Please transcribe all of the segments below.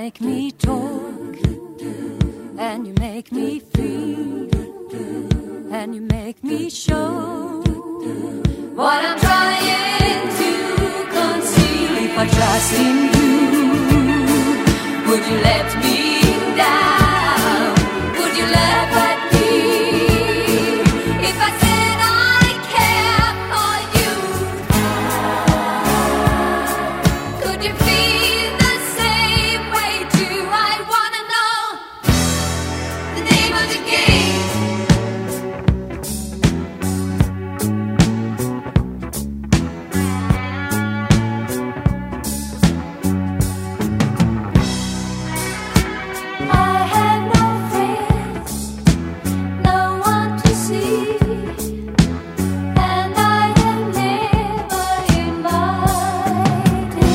make me talk, and you make me feel, and you make me show what I'm trying to conceal. If I trust in you, would you let me down? Would you let me? If I said I care for you, could you feel the same way too? I wanna know the name of the game. I have no friends, no one to see, and I am never invited.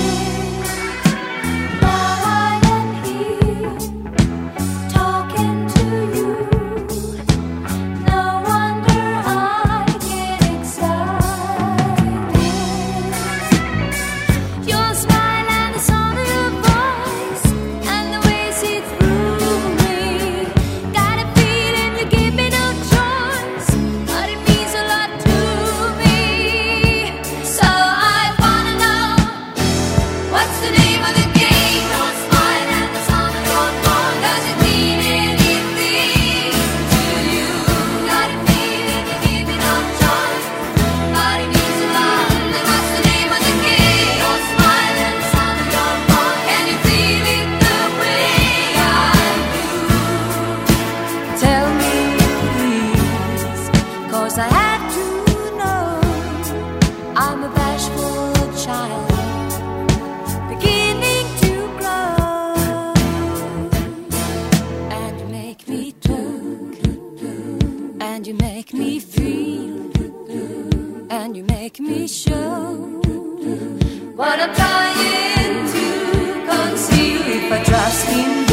Now I am here, talking to you. No wonder I get excited. Your smile and the sound of your voice, and the way you see through me. Got a feeling you give me no choice, but it means a lot to me. So I wanna know, what's the name of the game? Your smile and the sound of your voice, does it mean anything to you? Got a feeling you give me no choice, but it means a lot. Then what's the name of the game? Your smile and the sound of your voice, can you feel it the way I do? Tell me please, 'cause I have to know. I'm a bashful child, beginning to grow, and you make me talk, and you make me feel, and you make me show what I'm trying to conceal. If I trust in